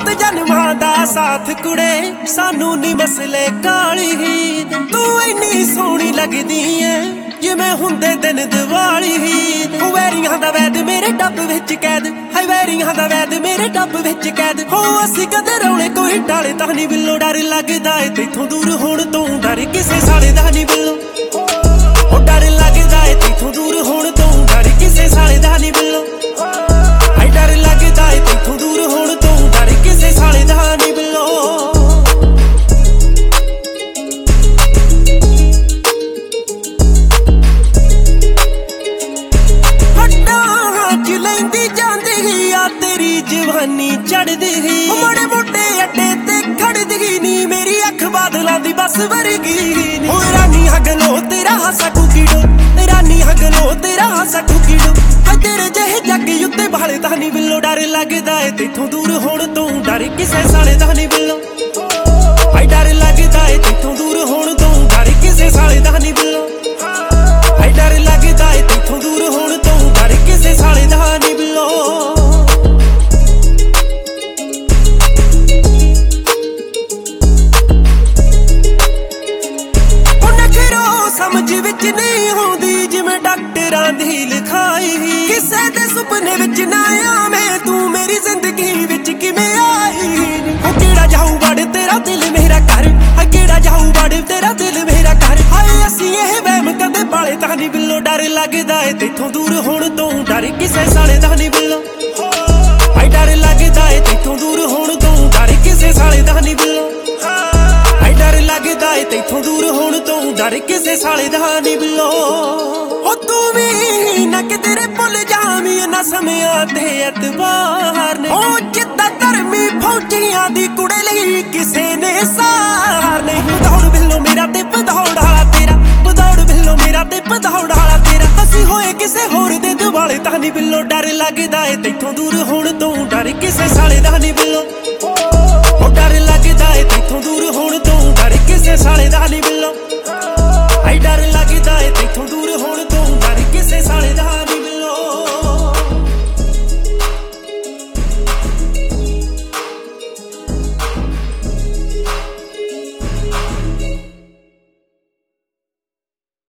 7 ਜਨਮਾਂ ਦਾ ਸਾਥ ਕੁੜੇ ਸਾਨੂੰ ਨੀ ਮਸਲੇ ਕਾਲੀ ਹੀ ਤੂੰ ਇੰਨੀ ਸੋਹਣੀ ਲੱਗਦੀ ਐ ਜਿਵੇਂ ਹੁੰਦੇ ਦਿਨ ਦੀਵਾਲੀ ਹੀ ਵੈਰੀਆਂ ਦਾ ਵੈਦ ਮੇਰੇ ਡੱਬ ਵਿੱਚ ਕੈਦ ਹਾਏ ਵੈਰੀਆਂ ਦਾ ਵੈਦ ਮੇਰੇ ਡੱਬ ਵਿੱਚ ਕੈਦ ਹੋ ਅਸੀਂ ਕਦੇ ਰੌਲੇ ਕੋਈ ਟਾਲੇ ਤਾਂ ਨਹੀਂ ਬਿੱਲੋ ਡਰ ਲੱਗਦਾ ਏ ਤੇਥੋਂ ਦੂਰ ਹੋਣ ਤੋਂ ਡਰ ਕਿਸੇ ਸਾਲੇ ਦਾ ਨਹੀਂ ਬਿੱਲੋ ਉਹ ਡਰ ਲੱਗਦਾ ਏ ਤੇਥੋਂ ਦੂਰ ਹੋਣ ਤੋਂ ਡਰ ਕਿਸੇ ਸਾਲੇ ਦਾ ਨਹੀਂ ਬਿੱਲੋ ਹਾਏ ਡਰ ਲੱਗਦਾ ਏ ਤੇਥੋਂ ਦੂਰ ਹੋਣ ਤੋਂ ਡਰ ਕਿਸੇ ਸਾਲੇ ਦਾ ਨਹੀਂ ਬਿੱਲੋ ਜਵਾਨੀ ਚੜਦੀ ਹੀ ਮੋੜੇ ਮੋਟੇ ਅੱਡੇ ਤੇ ਖੜਦੀ ਨੀ ਮੇਰੀ ਅੱਖ ਬਾਦਲਾਂ ਦੀ ਬਸ ਵਰਗੀ ਨੀ ਓ ਰਾਨੀ ਹਗਲੋ ਤੇਰਾ ਹਾਸਾ ਕੁਕੀੜੋ ਰਾਨੀ ਹਗਲੋ ਤੇਰਾ ਹਾਸਾ ਕੁਕੀੜੋ ਹਾਏ ਤੇਰੇ ਜਿਹੇ ਜੱਗ ਉੱਤੇ ਬਾਲੇ ਤਾਂ ਨਹੀਂ ਬਿੱਲੋ ਡਰ ਲੱਗਦਾ ਏ ਤੇਥੋਂ ਦੂਰ ਹੋਣ ਤੋਂ ਡਰ ਕਿਸੇ ਸਾਲੇ ਦਾ ਨਹੀਂ ਬਿੱਲੋ ਹਾਏ ਡਰ ਲੱਗਦਾ ਏ ਤੇਥੋਂ ਦੂਰ ਹੋਣ ਤੋਂ ਡਰ ਕਿਸੇ ਸਾਲੇ ਦਾ ਨਹੀਂ ਬਿੱਲੋ ਹਾਏ ਡਰ ਲੱਗਦਾ ਏ ਤੇਥੋਂ ਦੂਰ ਹੋਣ ਤੋਂ ਡਰ ਕਿਸੇ ਸਾਲੇ ਦਾ ਨਹੀਂ ਬਿੱਲੋ ਸਮਝ ਵਿੱਚ ਨਹੀਂ ਆਉਂਦੀ ਜਿਵੇਂ ਡਾਕਟਰਾਂ ਦੀ ਲਿਖਾਈ ਕਿਸੇ ਦੇ ਸੁਪਨੇ ਵਿੱਚ ਨਾ ਆਵੇਂ ਤੂੰ ਮੇਰੀ ਜ਼ਿੰਦਗੀ ਵਿੱਚ ਕਿਵੇਂ ਆਈ ਉਹ ਕਿਹੜਾ ਜਾਊ ਵੜ ਤੇਰਾ ਦਿਲ ਮੇਰਾ ਘਰ ਹਾਏ ਕਿਹੜਾ ਜਾਊ ਵੜ ਤੇਰਾ ਦਿਲ ਮੇਰਾ ਘਰ ਹਾਏ ਅਸੀਂ ਇਹ ਵਹਿਮ ਕਦੇ ਪਾਲੇ ਤਾਂ ਨਹੀਂ ਬਿੱਲੋ ਡਰ ਲੱਗਦਾ ਏ ਤੇਥੋਂ ਦੂਰ ਹੋਣ ਤੋਂ ਡਰ ਕਿਸੇ ਸਾਲੇ ਦਾ ਨਹੀਂ ਬਿੱਲੋ ਹਾਏ ਡਰ ਲੱਗਦਾ ਏ ਤੇਥੋਂ ਦੂਰ ਹੋਣ ਤੋਂ ਡਰ ਕਿਸੇ ਸਾਲੇ ਦਾ ਨਹੀਂ ਬਿੱਲੋ ਹਾਏ ਡਰ ਲੱਗਦਾ ਏ ਤੇਥੋਂ ਦੂਰ ਹੋਣ ਤੋਂ ਡਰ ਕਿਸੇ ਸਾਲੇ ਦਾ ਨਹੀਂ ਬਿੱਲੋ ਉਹ ਤੂੰ ਵੀ ਨਾ ਕਿ ਤੇਰੇ ਭੁੱਲ ਜਾਵੀਂ ਇਹਨਾਂ ਸਮਿਆਂ ਤੇ ਐਤਬਾਰ ਨੇ ਉਹ ਜਿੱਦਾਂ ਧਰਮੀ ਫੌਜੀਆਂ ਦੀ ਕੁੜੇ ਲਈ ਕਿਸੇ ਨੇ ਸਾਰ ਨਹੀਂ ਪਧੌੜ ਬਿੱਲੋ ਮੇਰਾ ਤੇ ਪਧੌੜ ਵਾਲਾ ਤੇਰਾ ਪਧੌੜ ਬਿੱਲੋ ਮੇਰਾ ਤੇ ਪਧੌੜ ਵਾਲਾ ਤੇਰਾ ਅਸੀਂ ਹੋਏ ਕਿਸੇ ਹੋਰ ਦੇ ਦੁਆਲੇ ਤਾਂ ਨਹੀਂ ਬਿੱਲੋ ਡਰ ਲੱਗਦਾ ਏ ਤੇਥੋਂ ਦੂਰ ਹੋਣ ਤੋਂ ਡਰ ਕਿਸੇ ਸਾਲੇ ਦਾ ਨਹੀਂ ਬਿੱਲੋ